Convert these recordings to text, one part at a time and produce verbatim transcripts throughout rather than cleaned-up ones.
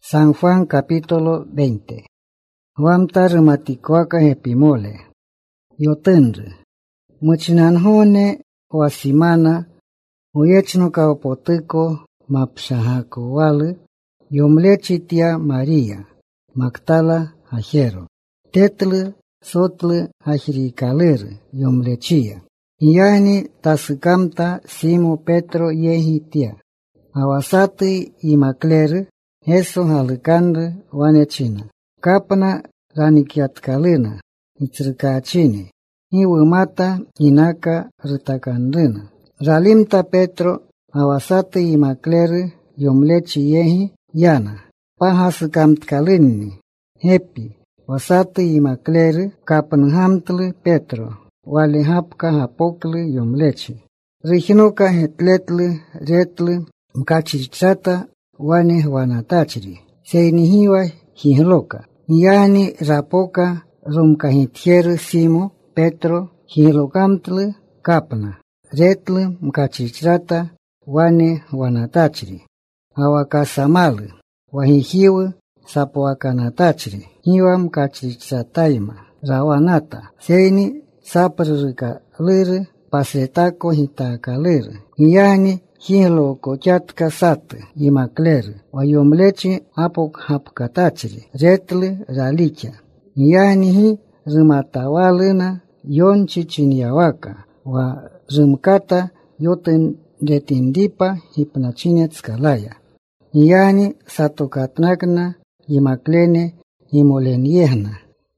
San Juan capítulo veinte. Huamta rumaticoaca epimole. Yotendre. Muchinanjone wasimana. Uyechno kaopotico mapshahaco wale. Yomlechitia María. Magdala ajero. Tetle sotle ajiricaler yomlechia. Iyani tasukamta Simo Petro yehitia. Awasati imakler. Eso halikande wanechina. Kapana ranikiatkalina. Itzrikachine. Iwumata inaka ritakandina. Ralimta Petro awasati imakler yomlechi yehi yana. Pahasukamtkalini. Hepi. Wasati imakler kapanhamtle Petro. Wale hapka hapokle yomlechi. Rihinuka hetletle retle mkachichata wane wanatachiri. Seinihiwa hihloka. Yani rapoka rumkahitieru Simo Petro hihlokamtle kapna. Retle mkachichrata wane wanatachiri. Awakasamale. Wahihiwe sapoakanatachiri. Hiwa mkachichataima. Rawanata. Seini saprika lere pasetako hitaka lere. Yani hilo kochatka sat imakler wayomlechi apok hapkatachri retle ralicha yani hi rimatawalena yonchi chinyawaka wa rimkata yoten retindipa hipnachinetskalaya yani satokatnakna imaklene imoleniehna.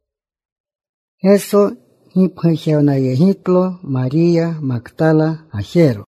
Eso hipheona yehitlo María Magdala ajero.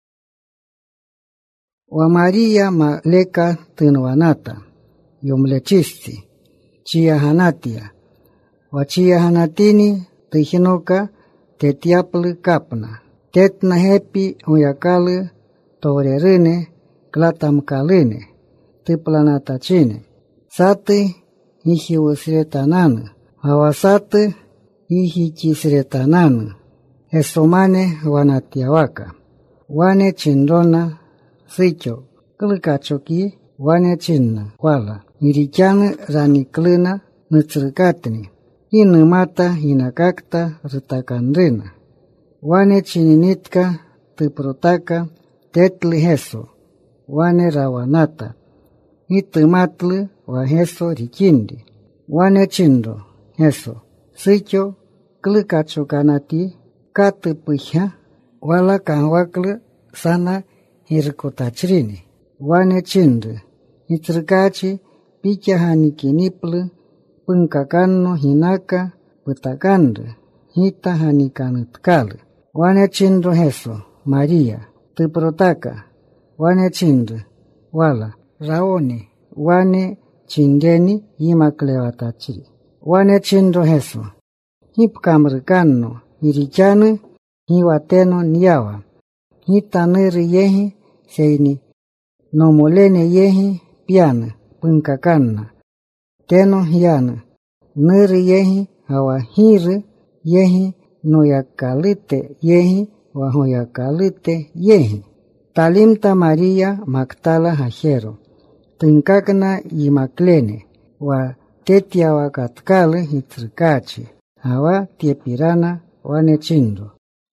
Wa María maleka tinwanata, yomlechisti, chia hanatia. Wa chia hanatini tihinoka tetiapli kapna. Tetna hepi uyakali torerine klatamkaline, tiplanatachine. Sati ihiwusretanane, hawasati ihichisretanane. Esomane wanatiawaka. Wane chindona Sicho, klikachoki, wane chinna, wala. Irichane raniklina, nutsrikatni. Inumata hinakakta ritakandrina. Wane chininitka, tiprotaka, tetli heso. Wane rawanata. Itumatli, wa heso rikindi. Wane chindo, heso. Sicho, klikachokanati, katipihya, wala kanwakli, sana, Hirkotachrini. Wane chinde. Itrikachi pichahanikiniplu. Punkakano hinaka. Putakande. Hita hanikanitkale. Wane chindo heso. María. Tiprotaka. Wane chinde. Wala. Raoni. Wane chindeni yimaklewatachiri. Wane chindo heso. Hipkamrikano. Irichane. Hiwateno niyawa. Hitaneri yehi. Seini, nomolene yehi, piana, punkakana. Teno hiana, niri yehi, hawa hiri, yehi, noyakalite yehi, wahoyakalite yehi. Talimta María Magdala ajero. Tinkakna yimaklene, wa tetia wakatkale hitrikachi, hawa tiepirana wanechindo.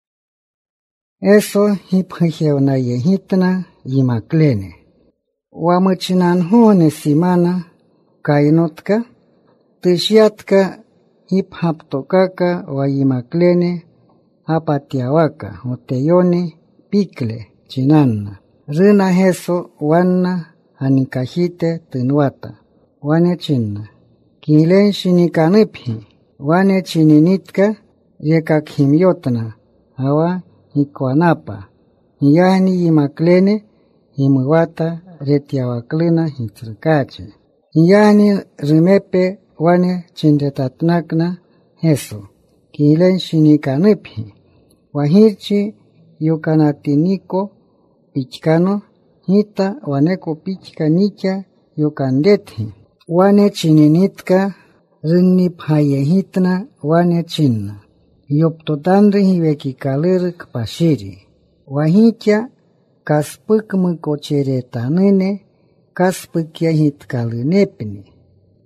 Eso hipheona yehitna yimaklene. Wamuchinanjone simana kainotka. Tishiatka hiphaptokaka wa yimaklene apatiawaka oteyone pikle chinanna. Rina heso wanna hanikahite tinwata. Wane chinna. Kilen shinikaniphi. Wane chininitka yekakhimyotna. Hawa hikuanapa. Yani imaklene himuwata retiawaklina hitrikache. Yani rimepe wane chindetatnakna heso. Kilen shinikaniphi. Wahirchi yukanatiniko pichkano hita waneko pichkanicha yukandethi. Wane chininitka rinnipayehitna wane chinna. Yoptotandri hiwekikalir kpashiri. Wahicha kaspuk mukocheretanine kaspuk yahit kalinepni.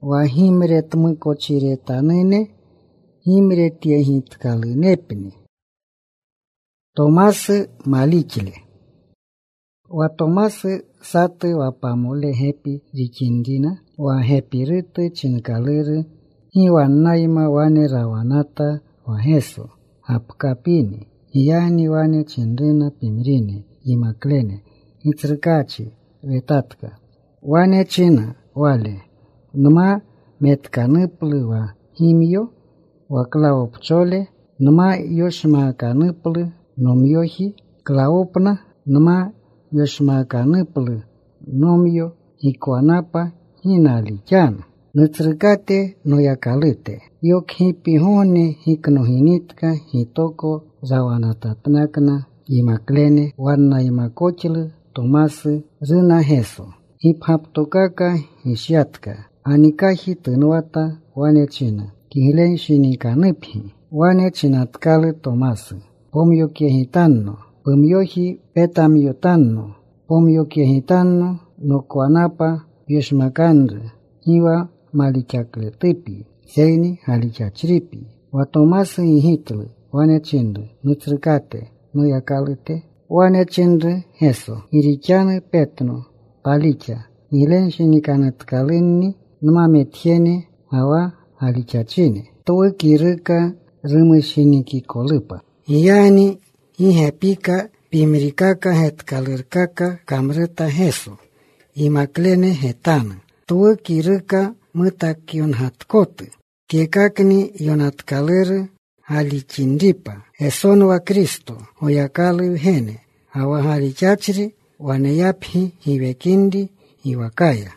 wa himre tmukochire tanene, himre tie hitkali nepni. Tomás malichile. Wa Tomás sate wa pamole hepi rikindina, wa hepi rite chinkalere, hi wa naima wane rawanata wa heso, hapkapini, yani wane chinrina pimrine, imaklene, itrikachi, vetatka. Wane china wale, numa metkaniplu wa himyo, wa klaopchole, numa yoshmakaniplu, nomyohi, klaopna, numa yoshmakaniplu, nomyo, hikwanapa, hinalichana. Nutrikate no yakalite, yok hipihone hiknohinitka hitoko zawanatatnakna, imaklene, wana imakochile, Tomás rina heso. Hiphaptokaka hishiatka, anikahi tenwata wane china, kihilen shinikaniphi, wane chinatkale Tomás, pomyo kiehitanno, pomyohi petamyotanno, pomyo kiehitanno, no kwanapa yoshmakandre, hiwa malichakletepi, seini halichachripi, wa Tomás ihitle, wane chindre, nutrikate, no yakalite, wane chindre heso, irichane petno, palicha, hilen shinikanatkalini, numa metiene, hawa halichachine, towe kirika rime shinikikolipa. Yani, ihepika pimrikaka hetkalirkaka kamreta heso, imaklene hetana. Towe kirika mutakion hatkote, kekakni yonatkalere halichindipa, esono wa Kristo, hoyakali hene, hawa halichachri, waneyaphi hiwekindi hiwakaya.